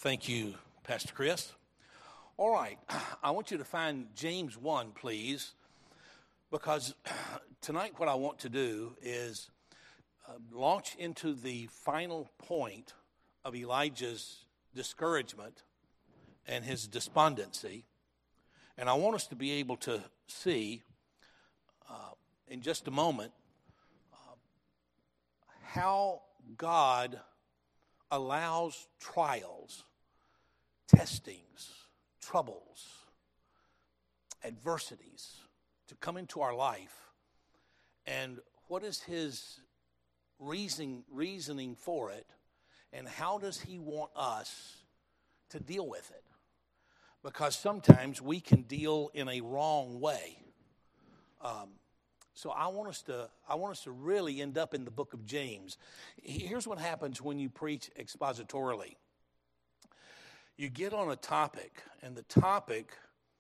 Thank you, Pastor Chris. All right, I want you to find James 1, please, because tonight what I want to do is launch into the final point of Elijah's discouragement and his despondency. And I want us to be able to see in just a moment how God allows trials, testings, troubles, adversities to come into our life, and what is his reasoning for it, and how does he want us to deal with it? Because sometimes we can deal in a wrong way. So I want us to really end up in the book of James. Here's what happens when you preach expositorily. You get on a topic, and the topic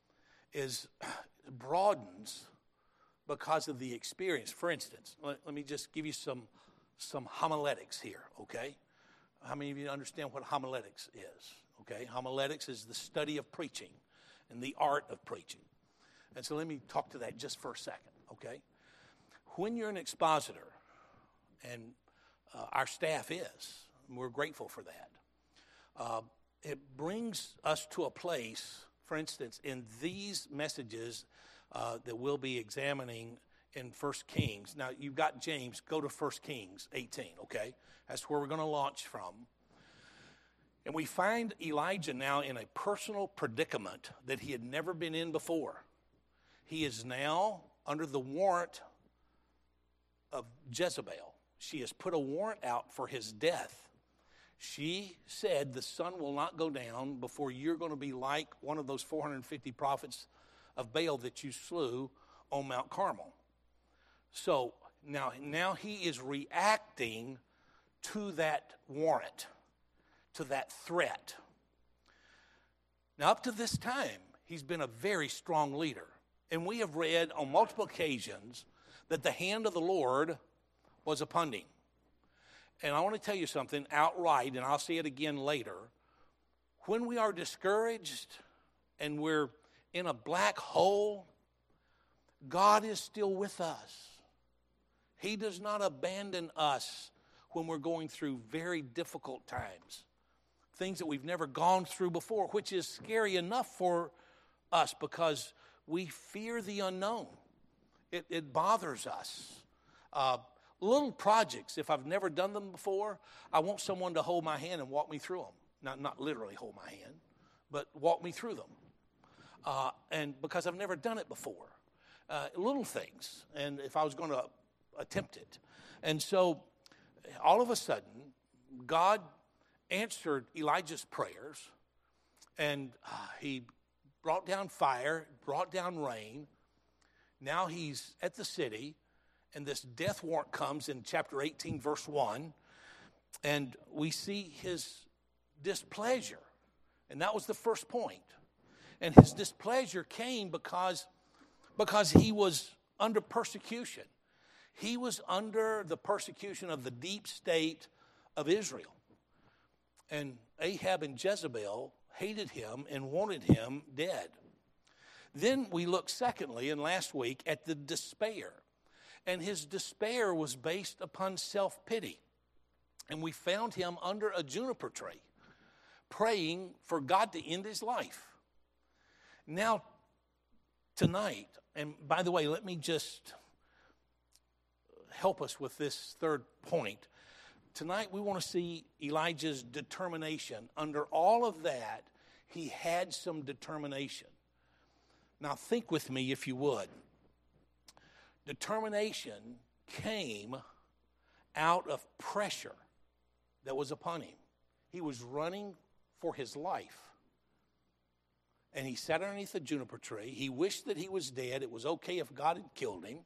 broadens because of the experience. For instance, let me just give you some homiletics here, okay? How many of you understand what homiletics is? Okay, homiletics is the study of preaching and the art of preaching. And so let me talk to that just for a second, okay? When you're an expositor, and our staff is, and we're grateful for that, it brings us to a place, for instance, in these messages that we'll be examining in 1 Kings. Now, you've got James, go to 1 Kings 18, okay? That's where we're going to launch from. And we find Elijah now in a personal predicament that he had never been in before. He is now under the warrant of Jezebel. She has put a warrant out for his death. She said, the sun will not go down before you're going to be like one of those 450 prophets of Baal that you slew on Mount Carmel. So now he is reacting to that warrant, to that threat. Now, up to this time, he's been a very strong leader. And we have read on multiple occasions that the hand of the Lord was upon him. And I want to tell you something outright, and I'll say it again later. When we are discouraged and we're in a black hole, God is still with us. He does not abandon us when we're going through very difficult times. Things that we've never gone through before, which is scary enough for us because we fear the unknown. It bothers us. Little projects, if I've never done them before, I want someone to hold my hand and walk me through them. Not literally hold my hand, but walk me through them. And because I've never done it before. Little things, and if I was going to attempt it. And so all of a sudden, God answered Elijah's prayers, and he brought down fire, brought down rain. Now he's at the city, and this death warrant comes in chapter 18, verse 1, and we see his displeasure. And that was the first point. And his displeasure came because he was under persecution. He was under the persecution of the deep state of Israel. And Ahab and Jezebel hated him and wanted him dead. Then we look secondly, and last week, at the despair. And his despair was based upon self-pity. And we found him under a juniper tree, praying for God to end his life. Now, tonight, and by the way, let me just help us with this third point. Tonight, we want to see Elijah's determination. Under all of that, he had some determination. Now, think with me, if you would. Determination came out of pressure that was upon him. He was running for his life. And he sat underneath a juniper tree. He wished that he was dead. It was okay if God had killed him.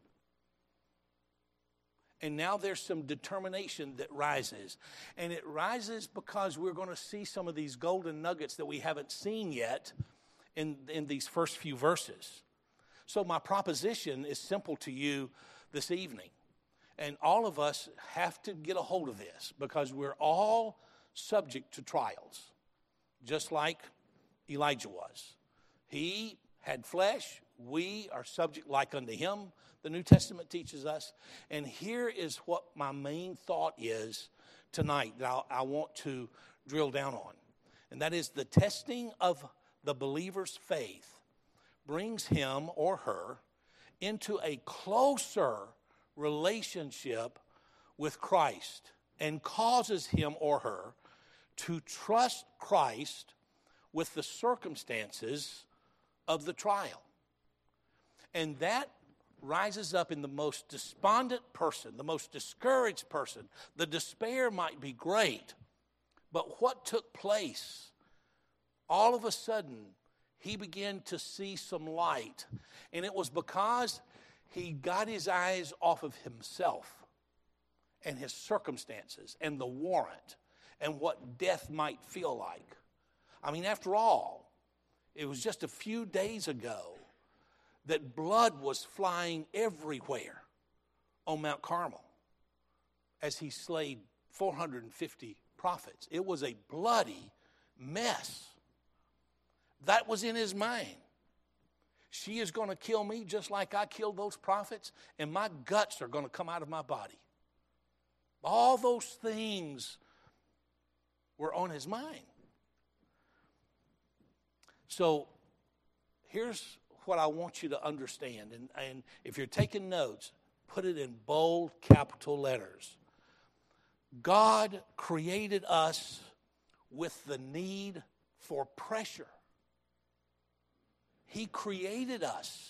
And now there's some determination that rises. And it rises because we're going to see some of these golden nuggets that we haven't seen yet in these first few verses. So my proposition is simple to you this evening. And all of us have to get a hold of this because we're all subject to trials. just like Elijah was. He had flesh. We are subject like unto him, the New Testament teaches us. And here is what my main thought is tonight that I want to drill down on. And that is the testing of the believer's faith brings him or her into a closer relationship with Christ and causes him or her to trust Christ with the circumstances of the trial. And that rises up in the most despondent person, the most discouraged person. The despair might be great, but what took place? All of a sudden, he began to see some light. And it was because he got his eyes off of himself and his circumstances and the warrant and what death might feel like. I mean, after all, it was just a few days ago that blood was flying everywhere on Mount Carmel as he slayed 450 prophets. It was a bloody mess. That was in his mind. She is going to kill me just like I killed those prophets, and my guts are going to come out of my body. All those things were on his mind. So here's what I want you to understand. And if you're taking notes, put it in bold capital letters. God created us with the need for pressure. He created us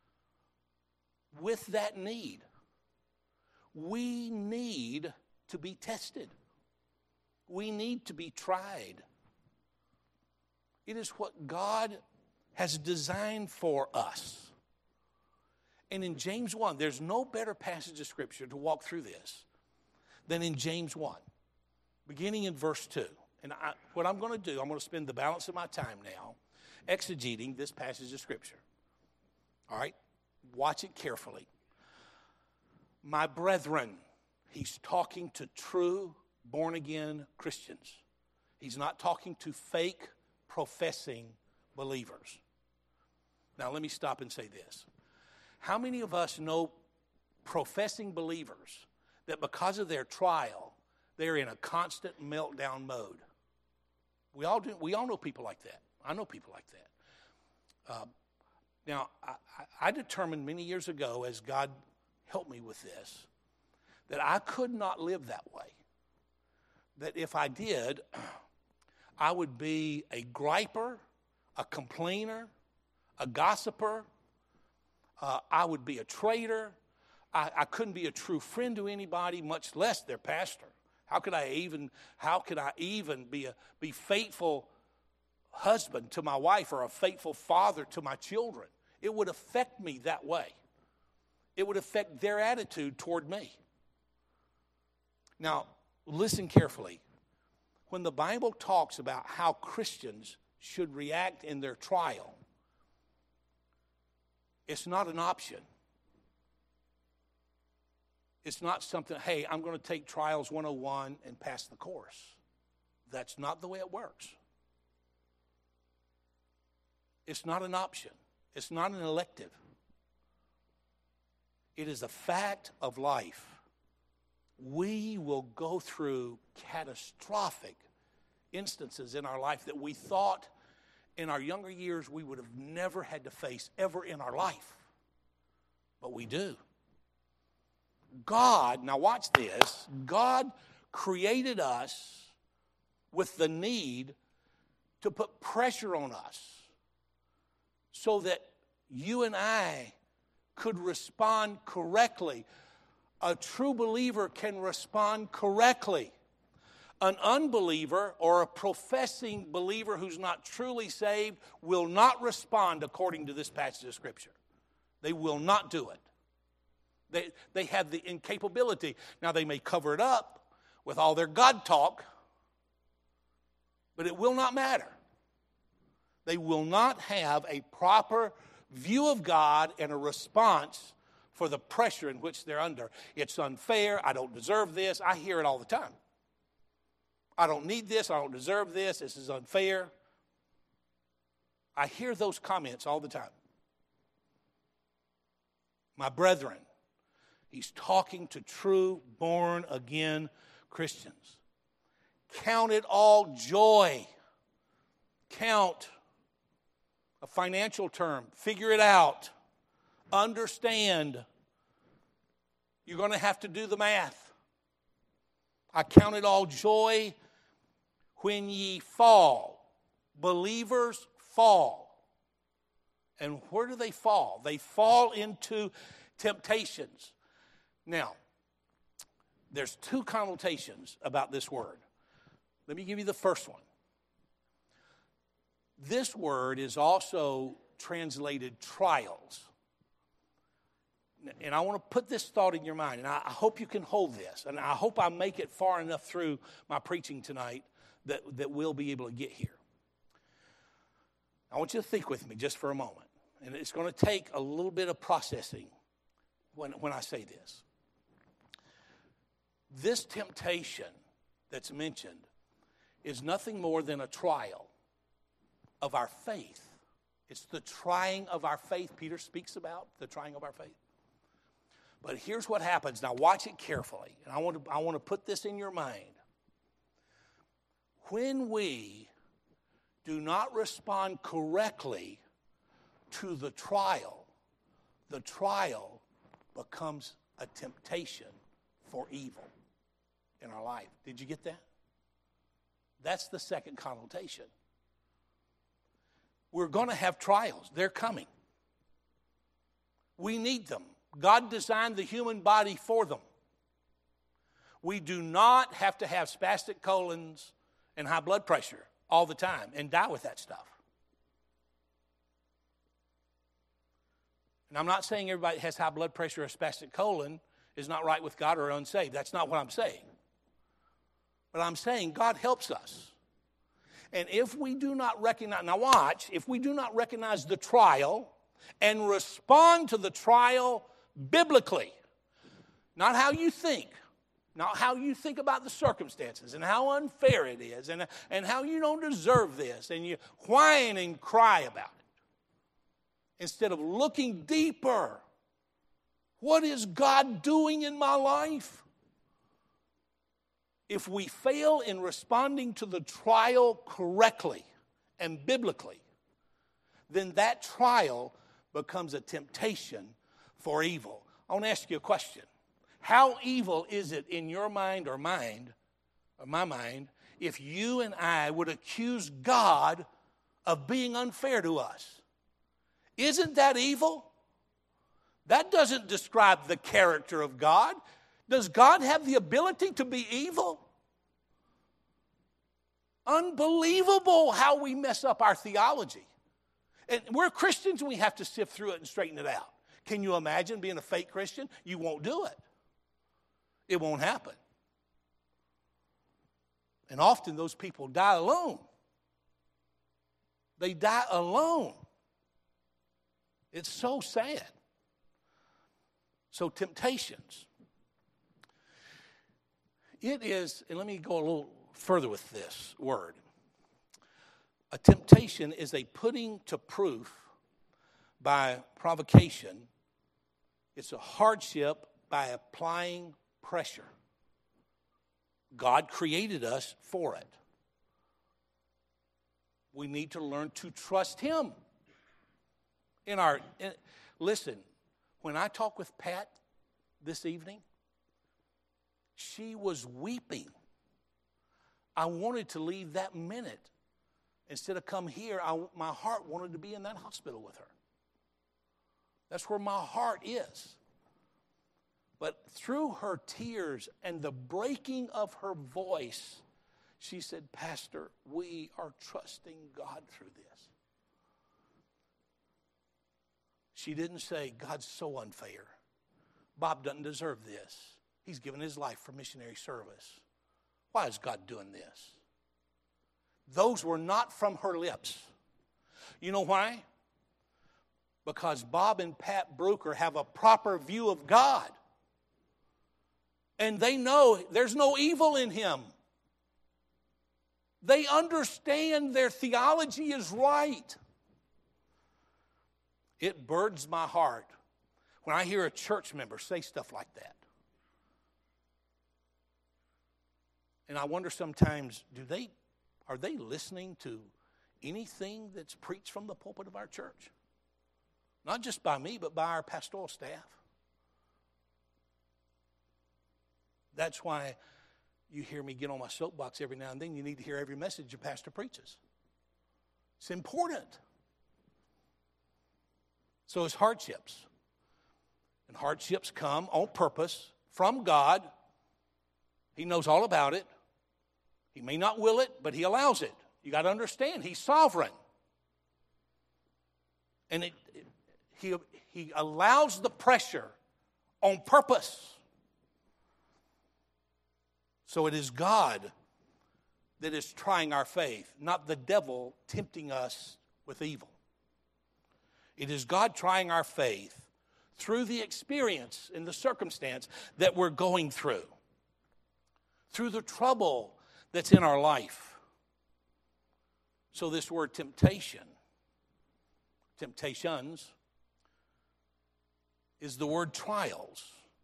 with that need. We need to be tested. We need to be tried. It is what God has designed for us. And in James 1, there's no better passage of Scripture to walk through this than in James 1, beginning in verse 2. And what I'm going to do, I'm going to spend the balance of my time now exegeting this passage of Scripture. All right? Watch it carefully. My brethren, he's talking to true born-again Christians. He's not talking to fake professing believers. Now, let me stop and say this. How many of us know professing believers that because of their trial, they're in a constant meltdown mode? We all do. We all know people like that. I know people like that. Now, I determined many years ago, as God helped me with this, that I could not live that way. That if I did, I would be a griper, a complainer, a gossiper. I would be a traitor. I couldn't be a true friend to anybody, much less their pastor. How could I even be faithful husband to my wife or a faithful father to my children? It would affect me that way. It would affect their attitude toward me. Now, listen carefully. When the Bible talks about how Christians should react in their trial, it's not an option. It's not something, hey, I'm going to take Trials 101 and pass the course. That's not the way it works. It's not an option. It's not an elective. It is a fact of life. We will go through catastrophic instances in our life that we thought in our younger years we would have never had to face ever in our life. But we do. God, now watch this, God created us with the need to put pressure on us so that you and I could respond correctly. A true believer can respond correctly. An unbeliever or a professing believer who's not truly saved will not respond according to this passage of Scripture. They will not do it. They have the incapability. Now, they may cover it up with all their God talk, but it will not matter. They will not have a proper view of God and a response for the pressure in which they're under. It's unfair. I don't deserve this. I hear it all the time. I don't need this. I don't deserve this. This is unfair. I hear those comments all the time. My brethren, he's talking to true born-again Christians. Count it all joy. Count, a financial term. Figure it out. Understand. You're going to have to do the math. I count it all joy when ye fall. Believers fall. And where do they fall? They fall into temptations. Now, there's two connotations about this word. Let me give you the first one. This word is also translated trials. And I want to put this thought in your mind, and I hope you can hold this, and I hope I make it far enough through my preaching tonight that we'll be able to get here. I want you to think with me just for a moment, and it's going to take a little bit of processing when I say this. This temptation that's mentioned is nothing more than a trial of our faith. It's the trying of our faith Peter speaks about, the trying of our faith. But here's what happens. Now watch it carefully. And I want to put this in your mind. When we do not respond correctly to the trial becomes a temptation for evil in our life. Did you get that? That's the second connotation. We're going to have trials. They're coming. We need them. God designed the human body for them. We do not have to have spastic colons and high blood pressure all the time and die with that stuff. And I'm not saying everybody that has high blood pressure or spastic colon is not right with God or unsaved. That's not what I'm saying. But I'm saying God helps us. And if we do not recognize, now watch, if we do not recognize the trial and respond to the trial biblically, not how you think, not how you think about the circumstances and how unfair it is and how you don't deserve this and you whine and cry about it. Instead of looking deeper, what is God doing in my life? If we fail in responding to the trial correctly and biblically, then that trial becomes a temptation for evil. I want to ask you a question. How evil is it in your mind or my mind, if you and I would accuse God of being unfair to us? Isn't that evil? That doesn't describe the character of God. Does God have the ability to be evil? Unbelievable how we mess up our theology. And we're Christians and we have to sift through it and straighten it out. Can you imagine being a fake Christian? You won't do it. It won't happen. And often those people die alone. They die alone. It's so sad. So temptations. It is, and let me go a little further with this word. A temptation is a putting to proof by provocation. It's a hardship by applying pressure. God created us for it. We need to learn to trust Him. Listen, when I talked with Pat this evening, she was weeping. I wanted to leave that minute. Instead of come here, my heart wanted to be in that hospital with her. That's where my heart is. But through her tears and the breaking of her voice, she said, Pastor, we are trusting God through this. She didn't say, God's so unfair. Bob doesn't deserve this. He's given his life for missionary service. Why is God doing this? Those were not from her lips. You know why? Because Bob and Pat Bruker have a proper view of God. And they know there's no evil in Him. They understand their theology is right. It burdens my heart when I hear a church member say stuff like that. And I wonder sometimes, are they listening to anything that's preached from the pulpit of our church? Not just by me, but by our pastoral staff. That's why you hear me get on my soapbox every now and then. You need to hear every message your pastor preaches. It's important. So it's hardships. And hardships come on purpose from God. He knows all about it. He may not will it, but He allows it. You got to understand, He's sovereign. And He allows the pressure on purpose. So it is God that is trying our faith, not the devil tempting us with evil. It is God trying our faith through the experience and the circumstance that we're going through, through the trouble that's in our life. So this word temptations, is the word trials.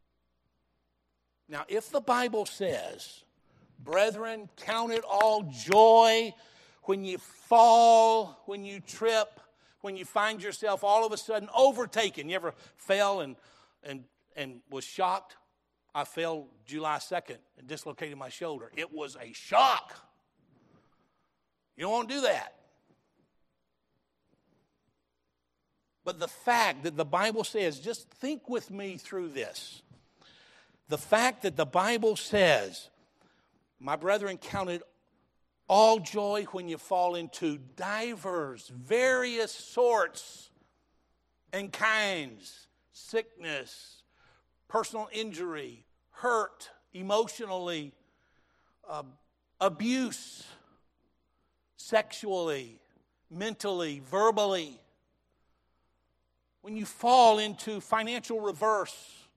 Now, if the Bible says, brethren, count it all joy when you fall, when you trip, when you find yourself all of a sudden overtaken. You ever fell and was shocked? I fell July 2nd and dislocated my shoulder. It was a shock. You don't want to do that. But the fact that the Bible says, just think with me through this. The fact that the Bible says, my brethren, count it all joy when you fall into divers, various sorts and kinds, sickness, personal injury, hurt, emotionally, abuse, sexually, mentally, verbally. When you fall into financial reverse,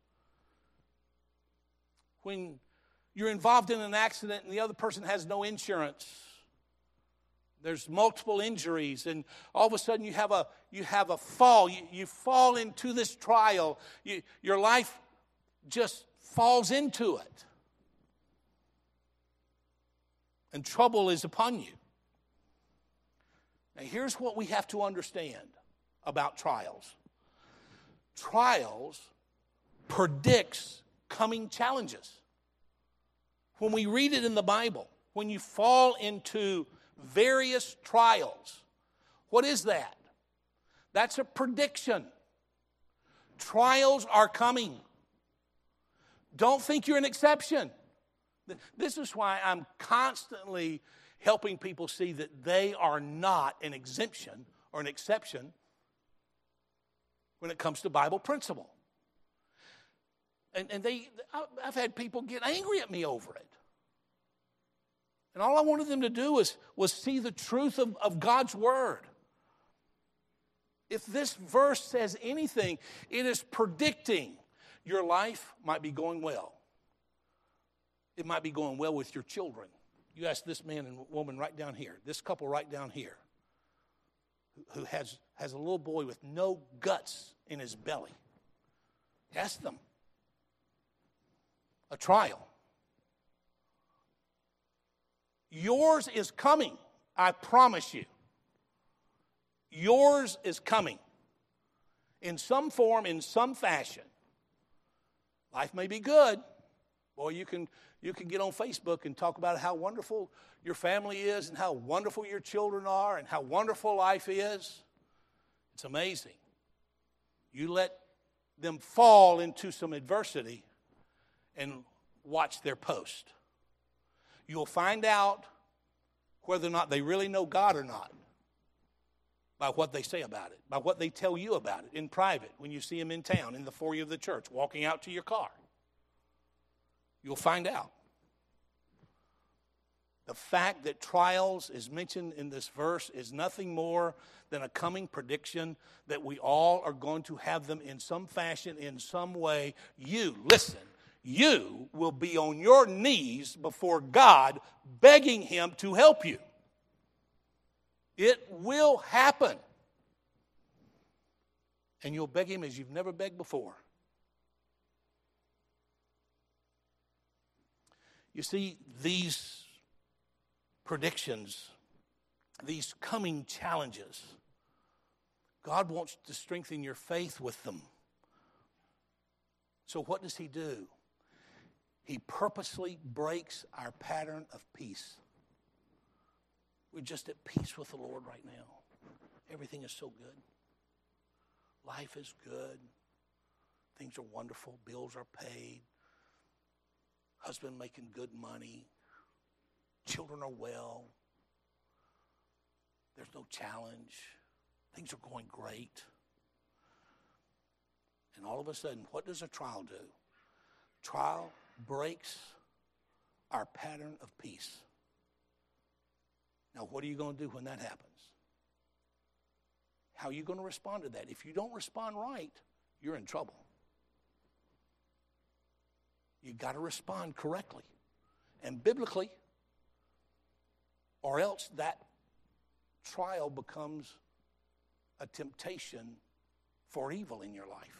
when you're involved in an accident and the other person has no insurance, there's multiple injuries, and all of a sudden you have a fall. You fall into this trial. Your life just falls into it. And trouble is upon you. Now here's what we have to understand about trials. Trials predicts coming challenges. When we read it in the Bible, when you fall into various trials, what is that? That's a prediction. Trials are coming. Don't think you're an exception. This is why I'm constantly helping people see that they are not an exemption or an exception when it comes to Bible principle. And I've had people get angry at me over it. And all I wanted them to do was see the truth of God's Word. If this verse says anything, it is predicting your life might be going well. It might be going well with your children. You ask this man and woman right down here, this couple right down here, who has a little boy with no guts in his belly. Ask them. A trial. Yours is coming, I promise you. Yours is coming. In some form, in some fashion. Life may be good. Boy, you can get on Facebook and talk about how wonderful your family is and how wonderful your children are and how wonderful life is. It's amazing. You let them fall into some adversity and watch their post. You'll find out whether or not they really know God or not by what they say about it, by what they tell you about it in private when you see them in town, in the foyer of the church, walking out to your car. You'll find out. The fact that trials is mentioned in this verse is nothing more than a coming prediction that we all are going to have them in some fashion, in some way. You will be on your knees before God begging Him to help you. It will happen. And you'll beg him as you've never begged before. You see, these predictions, these coming challenges, God wants to strengthen your faith with them. So what does he do? He purposely breaks our pattern of peace. We're just at peace with the Lord right now. Everything is so good. Life is good. Things are wonderful. Bills are paid. Husband making good money. Children are well. There's no challenge. Things are going great. And all of a sudden, what does a trial do? Trial breaks our pattern of peace. Now, what are you going to do when that happens? How are you going to respond to that? If you don't respond right, you're in trouble. You've got to respond correctly and biblically, or else that trial becomes a temptation for evil in your life.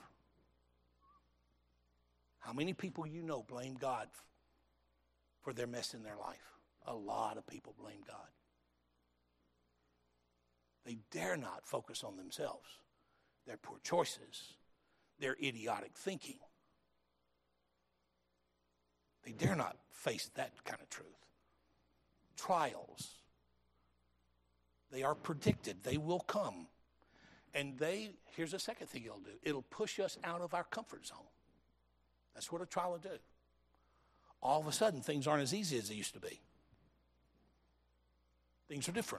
How many people you know blame God for their mess in their life? A lot of people blame God. They dare not focus on themselves, their poor choices, their idiotic thinking. They dare not face that kind of truth. Trials, they are predicted. They will come. And here's the second thing it'll do. It'll push us out of our comfort zone. That's what a trial will do. All of a sudden, things aren't as easy as they used to be. Things are different.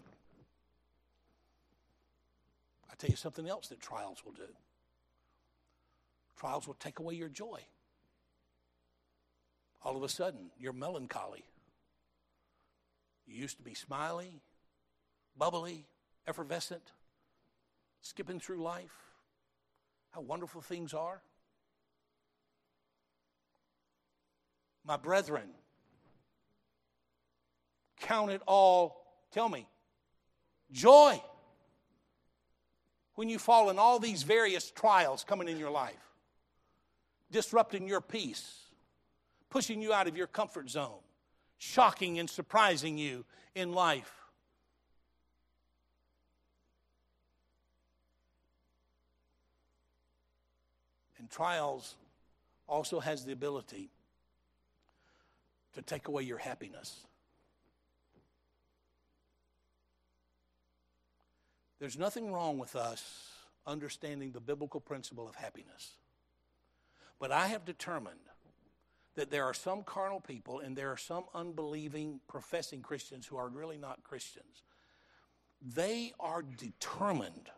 I'll tell you something else that trials will do. Trials will take away your joy. All of a sudden, you're melancholy. You used to be smiley, bubbly, effervescent, skipping through life. How wonderful things are. My brethren, count it all, tell me, joy when you fall in all these various trials coming in your life, disrupting your peace, pushing you out of your comfort zone, shocking and surprising you in life. And trials also has the ability to take away your happiness. There's nothing wrong with us understanding the biblical principle of happiness. But I have determined that there are some carnal people and there are some unbelieving, professing Christians who are really not Christians. They are determined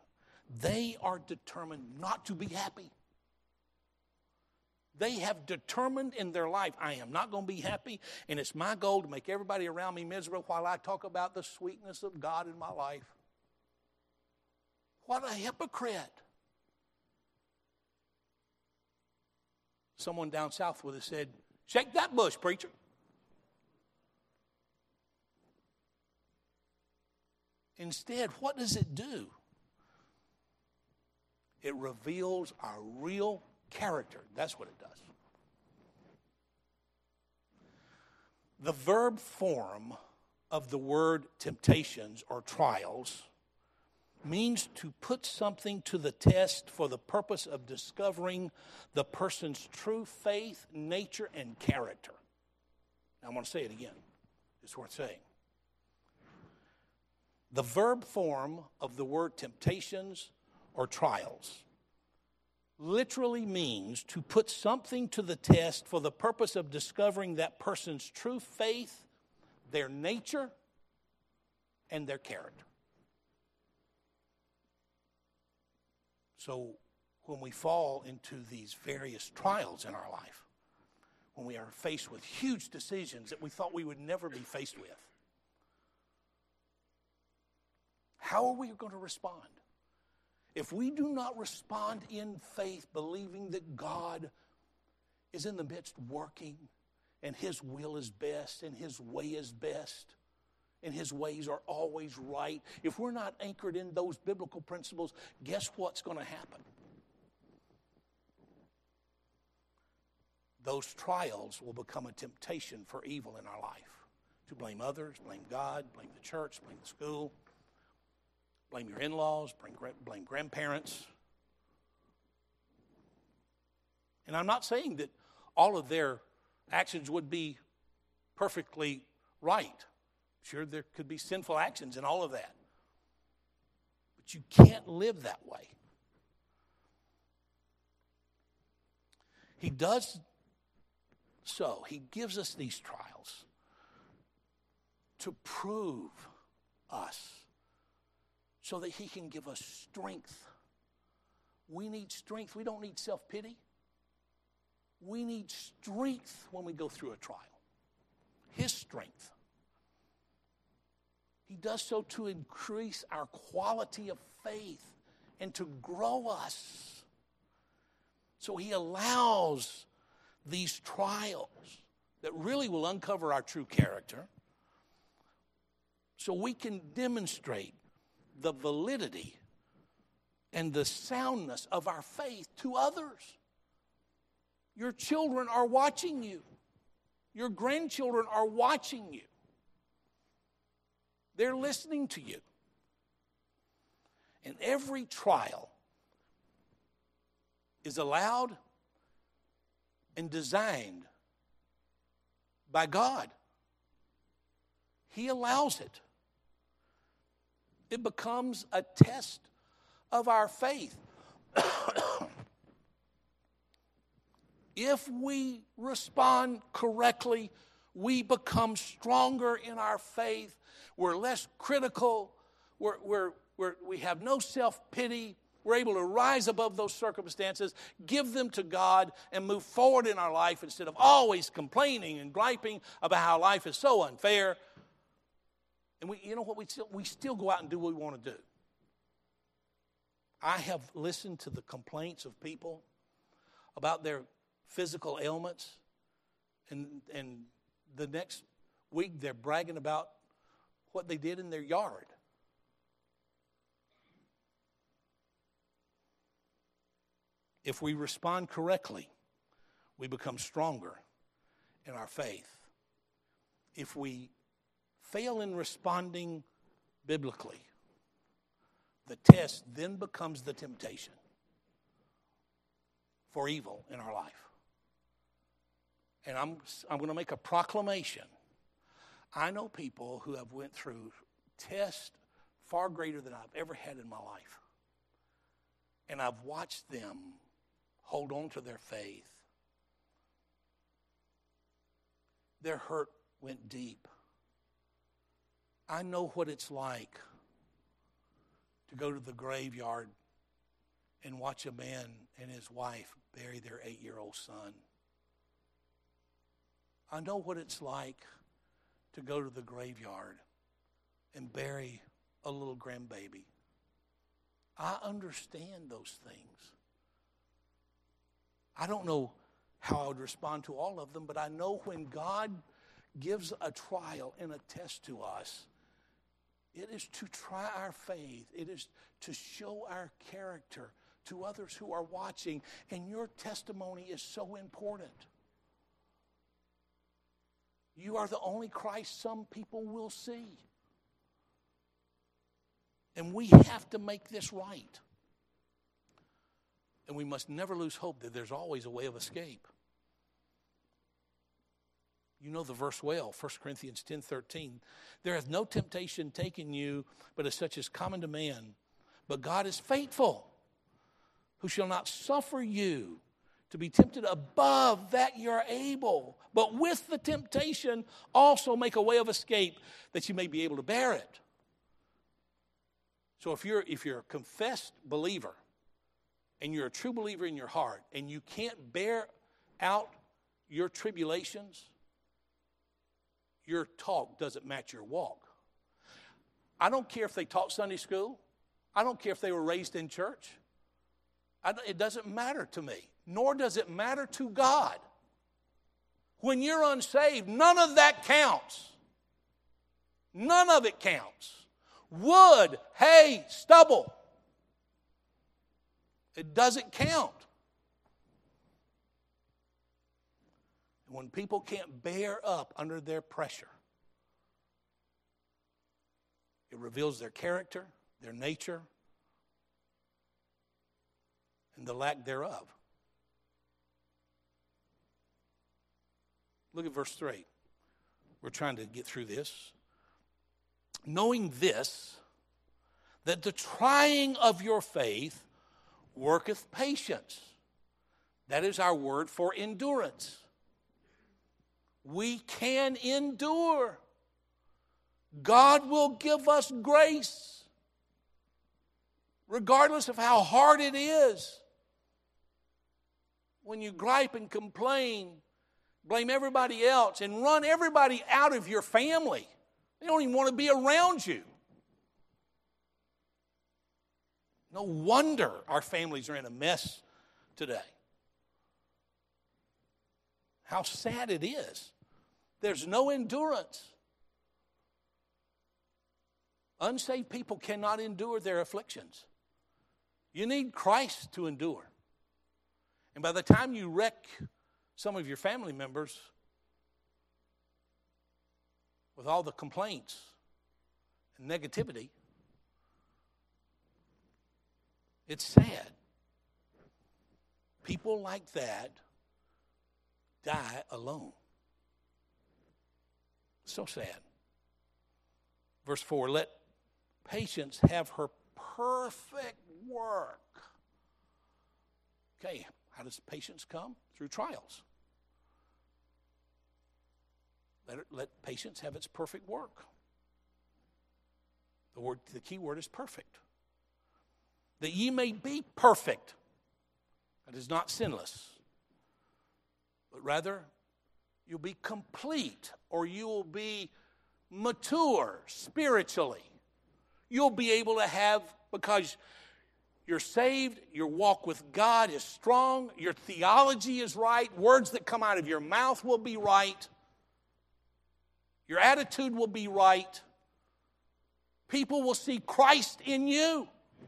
not to be happy. They have determined in their life, I am not going to be happy, and it's my goal to make everybody around me miserable while I talk about the sweetness of God in my life. What a hypocrite. Someone down south would have said, shake that bush, preacher. Instead, what does it do? It reveals our real character. That's what it does. The verb form of the word temptations or trials means to put something to the test for the purpose of discovering the person's true faith, nature, and character. Now I'm going to say it again. It's worth saying. The verb form of the word temptations or trials literally means to put something to the test for the purpose of discovering that person's true faith, their nature, and their character. So when we fall into these various trials in our life, when we are faced with huge decisions that we thought we would never be faced with, how are we going to respond? If we do not respond in faith, believing that God is in the midst working and His will is best and His way is best and His ways are always right, if we're not anchored in those biblical principles, guess what's going to happen? those trials will become a temptation for evil in our life. To blame others, blame God, blame the church, blame the school, blame your in-laws, blame grandparents. And I'm not saying that all of their actions would be perfectly right. Sure, there could be sinful actions and all of that. But you can't live that way. He does so. He gives us these trials to prove us so that he can give us strength. We need strength. We don't need self-pity. We need strength when we go through a trial. His strength. He does so to increase our quality of faith and to grow us. So he allows these trials that really will uncover our true character so we can demonstrate the validity and the soundness of our faith to others. Your children are watching you. Your grandchildren are watching you. They're listening to you. And every trial is allowed and designed by God. He allows it. It becomes a test of our faith. If we respond correctly, we become stronger in our faith. We're less critical. We have no self-pity. We're able to rise above those circumstances, give them to God, and move forward in our life instead of always complaining and griping about how life is so unfair. And we still go out and do what we want to do. I have listened to the complaints of people about their physical ailments, and the next week they're bragging about what they did in their yard. If we respond correctly, we become stronger in our faith. If we fail in responding biblically, the test then becomes the temptation for evil in our life. And I'm going to make a proclamation. I know people who have went through tests far greater than I've ever had in my life. And I've watched them hold on to their faith. Their hurt went deep. I know what it's like to go to the graveyard and watch a man and his wife bury their 8-year-old son. I know what it's like to go to the graveyard and bury a little grandbaby. I understand those things. I don't know how I would respond to all of them, but I know when God gives a trial and a test to us, it is to try our faith. It is to show our character to others who are watching. And your testimony is so important. You are the only Christ some people will see. And we have to make this right. And we must never lose hope that there's always a way of escape. You know the verse well, 1 Corinthians 10:13. There hath no temptation taken you, but as such as common to man. But God is faithful, who shall not suffer you to be tempted above that you're able, but with the temptation also make a way of escape that you may be able to bear it. So if you're a confessed believer, and you're a true believer in your heart, and you can't bear out your tribulations, your talk doesn't match your walk. I don't care if they taught Sunday school. I don't care if they were raised in church. It doesn't matter to me, nor does it matter to God. When you're unsaved, none of that counts. None of it counts. Wood, hay, stubble. It doesn't count. when people can't bear up under their pressure, it reveals their character, their nature, and the lack thereof. Look at verse 3. We're trying to get through this. Knowing this, that the trying of your faith worketh patience. That is our word for endurance. We can endure. God will give us grace, regardless of how hard it is. When you gripe and complain, blame everybody else, and run everybody out of your family. They don't even want to be around you. No wonder our families are in a mess today. How sad it is. There's no endurance. Unsaved people cannot endure their afflictions. You need Christ to endure. And by the time you wreck some of your family members with all the complaints and negativity, it's sad. People like that die alone. So sad. Verse 4, let patience have her perfect work. Okay, how does patience come? Through trials. Let patience have its perfect work. The key word is perfect. That ye may be perfect. That is not sinless. But rather, you'll be complete, or you will be mature spiritually. You'll be able to have, because you're saved, your walk with God is strong, your theology is right, words that come out of your mouth will be right, your attitude will be right. People will see Christ in you.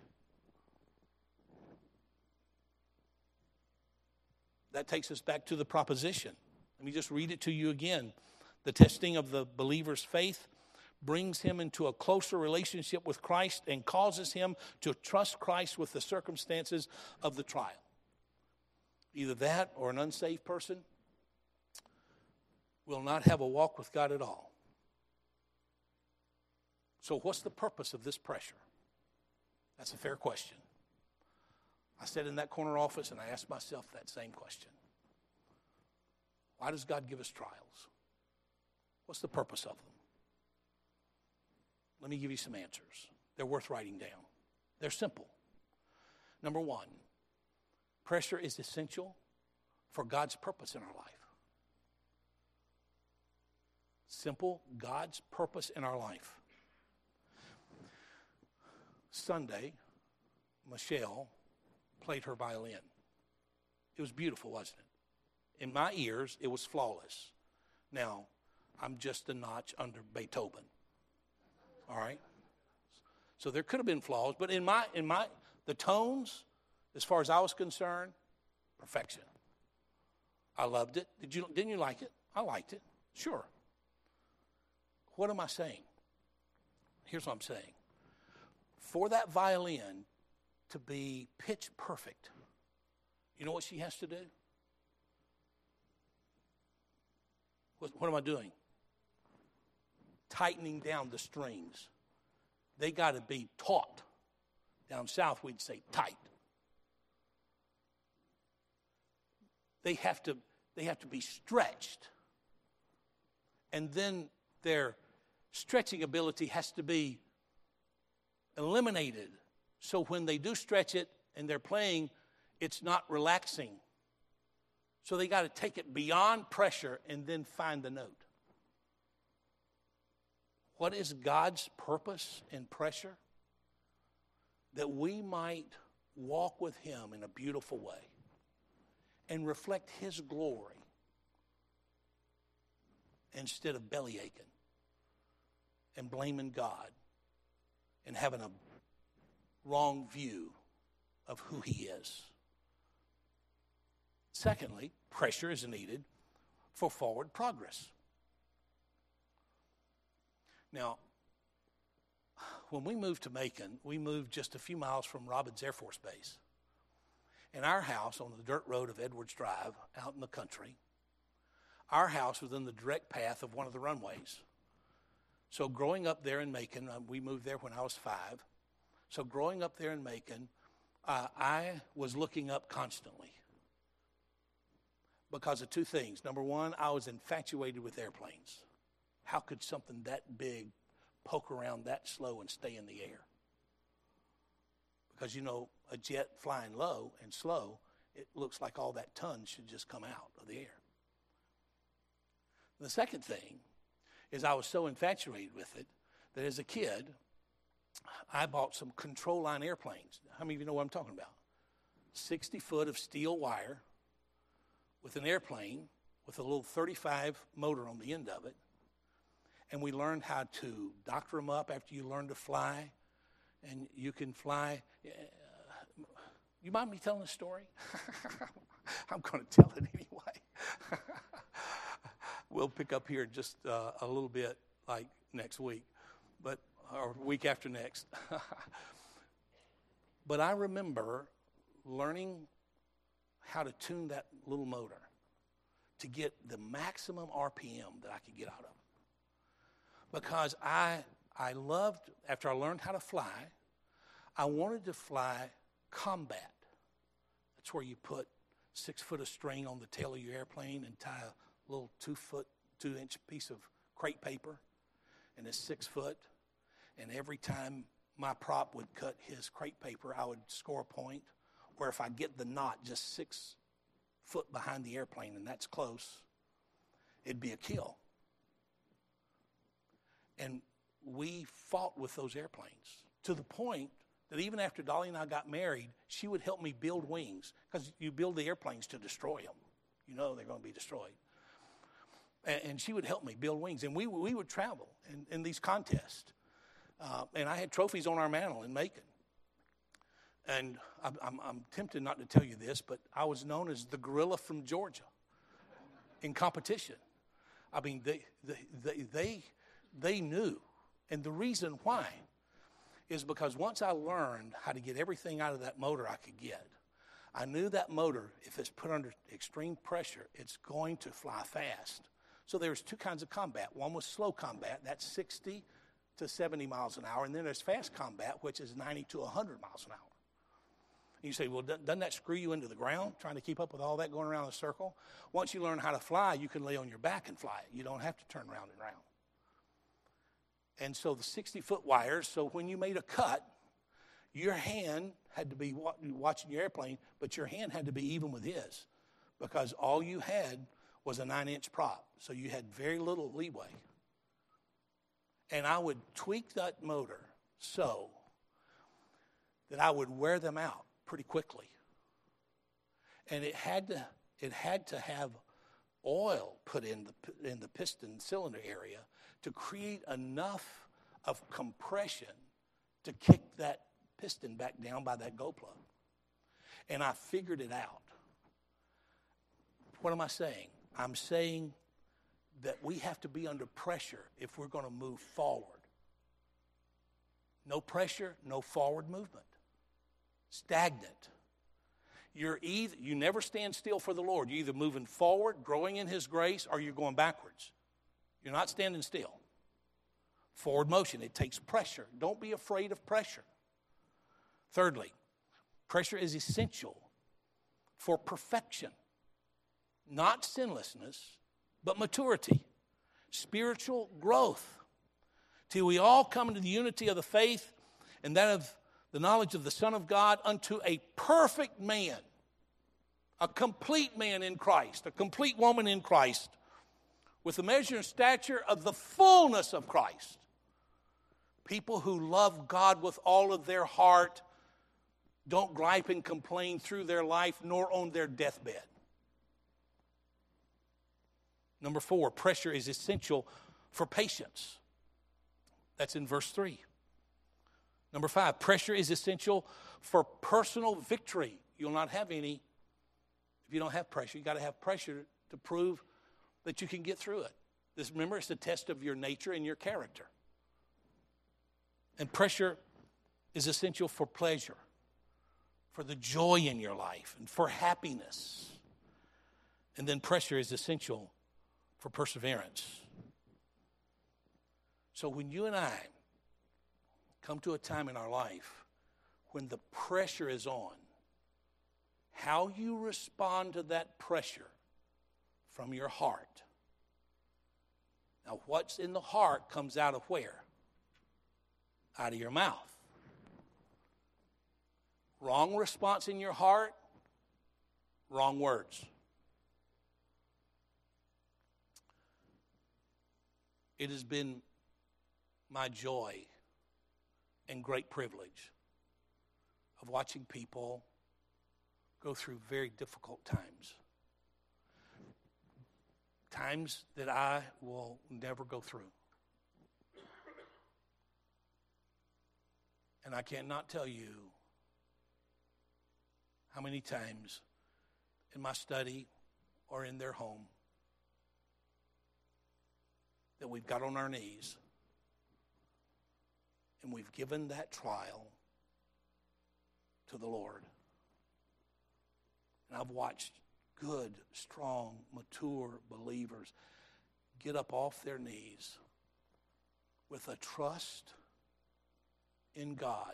That takes us back to the proposition. Let me just read it to you again. The testing of the believer's faith brings him into a closer relationship with Christ and causes him to trust Christ with the circumstances of the trial. Either that or an unsaved person will not have a walk with God at all. So what's the purpose of this pressure? That's a fair question. I sat in that corner office and I asked myself that same question. Why does God give us trials? What's the purpose of them? Let me give you some answers. They're worth writing down. They're simple. Number one, pressure is essential for God's purpose in our life. Simple, God's purpose in our life. Sunday, Michelle played her violin. It was beautiful, wasn't it? In my ears, it was flawless. Now, I'm just a notch under Beethoven. All right? So there could have been flaws, but in my the tones, as far as I was concerned, perfection. I loved it. Didn't you like it? I liked it. Sure. What am I saying? Here's what I'm saying. For that violin to be pitch perfect, you know what she has to do? What am I doing? Tightening down the strings. They got to be taut. Down south, we'd say tight. They have to be stretched. And then their stretching ability has to be eliminated. So when they do stretch it and they're playing, it's not relaxing. So they got to take it beyond pressure and then find the note. What is God's purpose in pressure? That we might walk with Him in a beautiful way and reflect His glory instead of belly aching and blaming God and having a wrong view of who He is. Secondly, pressure is needed for forward progress. Now, when we moved to Macon, we moved just a few miles from Robins Air Force Base. And our house on the dirt road of Edwards Drive, out in the country, our house was in the direct path of one of the runways. So growing up there in Macon, we moved there when I was 5. So growing up there in Macon, I was looking up constantly because of two things. Number one, I was infatuated with airplanes. How could something that big poke around that slow and stay in the air? Because, you know, a jet flying low and slow, it looks like all that tons should just come out of the air. The second thing is I was so infatuated with it that as a kid, I bought some control line airplanes. How many of you know what I'm talking about? 60 foot of steel wire with an airplane with a little 35 motor on the end of it. And we learned how to doctor them up after you learn to fly. And you can fly. You mind me telling a story? I'm going to tell it anyway. We'll pick up here just a little bit like next week, or week after next. But I remember learning how to tune that little motor to get the maximum RPM that I could get out of it. Because I loved, after I learned how to fly, I wanted to fly combat. That's where you put 6 foot of string on the tail of your airplane and tie a little 2-inch piece of crepe paper, and it's 6 foot. And every time my prop would cut his crepe paper, I would score a point. Where if I get the knot just 6 foot behind the airplane, and that's close, it'd be a kill. And we fought with those airplanes to the point that even after Dolly and I got married, she would help me build wings, because you build the airplanes to destroy them. You know they're going to be destroyed. And she would help me build wings. And we would travel in these contests. And I had trophies on our mantle in Macon. And I'm tempted not to tell you this, but I was known as the gorilla from Georgia in competition. I mean, they knew. And the reason why is because once I learned how to get everything out of that motor I could get, I knew that motor, if it's put under extreme pressure, it's going to fly fast. So there's two kinds of combat. One was slow combat, that's 60 to 70 miles an hour. And then there's fast combat, which is 90 to 100 miles an hour. And you say, well, doesn't that screw you into the ground, trying to keep up with all that going around in a circle? Once you learn how to fly, you can lay on your back and fly it. You don't have to turn around and around. And so the 60-foot wires, so when you made a cut, your hand had to be watching your airplane, but your hand had to be even with his, because all you had was a 9-inch prop. So you had very little leeway. And I would tweak that motor so that I would wear them out pretty quickly. And it had to have oil put in the piston cylinder area to create enough of compression to kick that piston back down by that go plug. And I figured it out. What am I saying? I'm saying that we have to be under pressure if we're going to move forward. No pressure, no forward movement. Stagnant. You never stand still for the Lord. You're either moving forward, growing in His grace, or you're going backwards. You're not standing still. Forward motion, it takes pressure. Don't be afraid of pressure. Thirdly, pressure is essential for perfection. Not sinlessness, but maturity. Spiritual growth. Till we all come into the unity of the faith and that of the knowledge of the Son of God, unto a perfect man, a complete man in Christ, a complete woman in Christ, with the measure and stature of the fullness of Christ. People who love God with all of their heart, don't gripe and complain through their life, nor on their deathbed. Number 4, pressure is essential for patience. That's in verse 3. Number 5, pressure is essential for personal victory. You'll not have any if you don't have pressure. You've got to have pressure to prove that you can get through it. Remember, it's a test of your nature and your character. And pressure is essential for pleasure, for the joy in your life, and for happiness. And then pressure is essential for perseverance. So when you and I come to a time in our life when the pressure is on, how you respond to that pressure from your heart. Now, what's in the heart comes out of where? Out of your mouth. Wrong response in your heart, wrong words. It has been my joy and great privilege of watching people go through very difficult times. Times that I will never go through. And I cannot tell you how many times in my study or in their home that we've got on our knees and we've given that trial to the Lord. And I've watched good, strong, mature believers get up off their knees with a trust in God.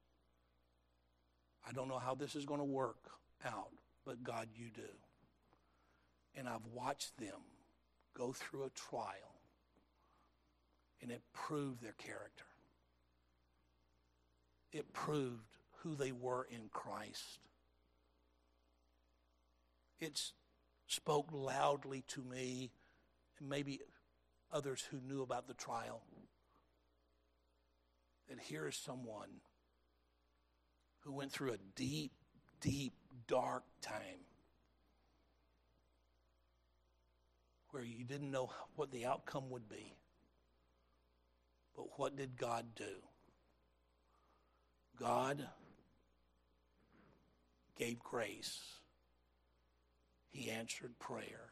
I don't know how this is going to work out, but God, you do. And I've watched them go through a trial, and it proved their character. It proved who they were in Christ. It spoke loudly to me, and maybe others who knew about the trial, that here is someone who went through a deep, deep, dark time where you didn't know what the outcome would be. But what did God do? God gave grace. He answered prayer.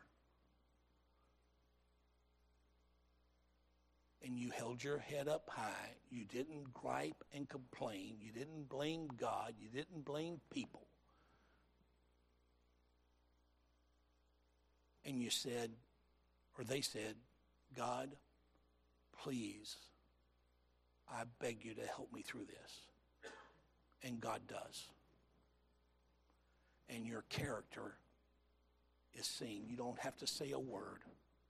And you held your head up high. You didn't gripe and complain. You didn't blame God. You didn't blame people. And you said, or they said, God, please, I beg you to help me through this. And God does. And your character is seen. You don't have to say a word.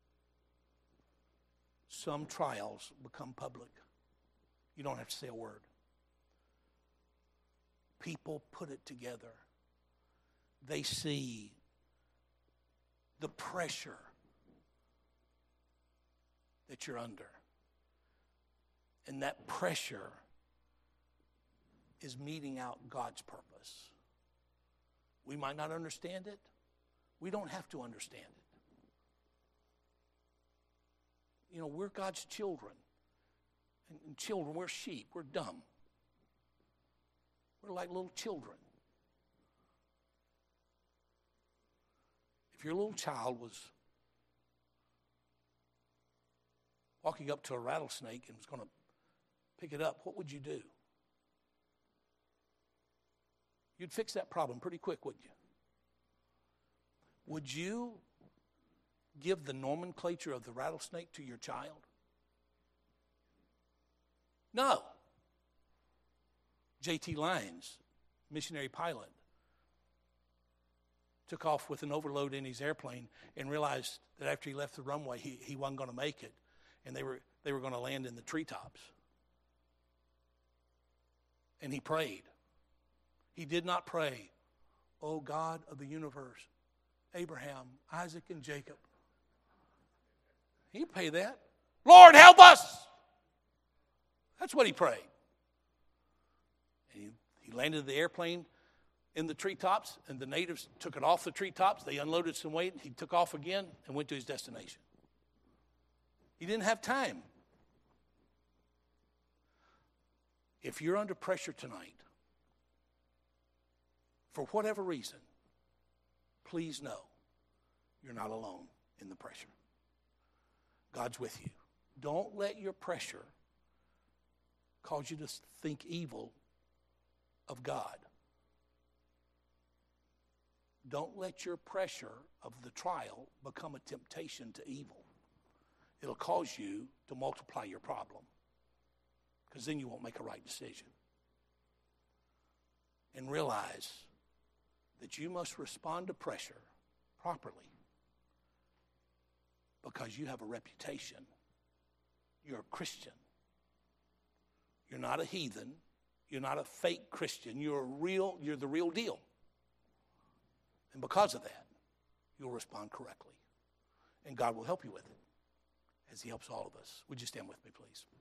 Some trials become public. You don't have to say a word. People put it together. They see the pressure that you're under. And that pressure is meeting out God's purpose. We might not understand it. We don't have to understand it. You know, we're God's children. And children, we're sheep. We're dumb. We're like little children. If your little child was walking up to a rattlesnake and was going to pick it up, what would you do? You'd fix that problem pretty quick, wouldn't you? Would you give the nomenclature of the rattlesnake to your child? No. J.T. Lyons, missionary pilot, took off with an overload in his airplane and realized that after he left the runway, he wasn't going to make it, and they were going to land in the treetops. And he prayed. He did not pray, "Oh God of the universe, Abraham, Isaac, and Jacob." He didn't pray that. "Lord, help us!" That's what he prayed. And he landed the airplane in the treetops, and the natives took it off the treetops. They unloaded some weight. He took off again and went to his destination. He didn't have time. If you're under pressure tonight, for whatever reason, please know you're not alone in the pressure. God's with you. Don't let your pressure cause you to think evil of God. Don't let your pressure of the trial become a temptation to evil. It'll cause you to multiply your problem, because then you won't make a right decision. And realize that you must respond to pressure properly, because you have a reputation. You're a Christian. You're not a heathen. You're not a fake Christian. You're the real deal. And because of that, you'll respond correctly. And God will help you with it, as he helps all of us. Would you stand with me, please?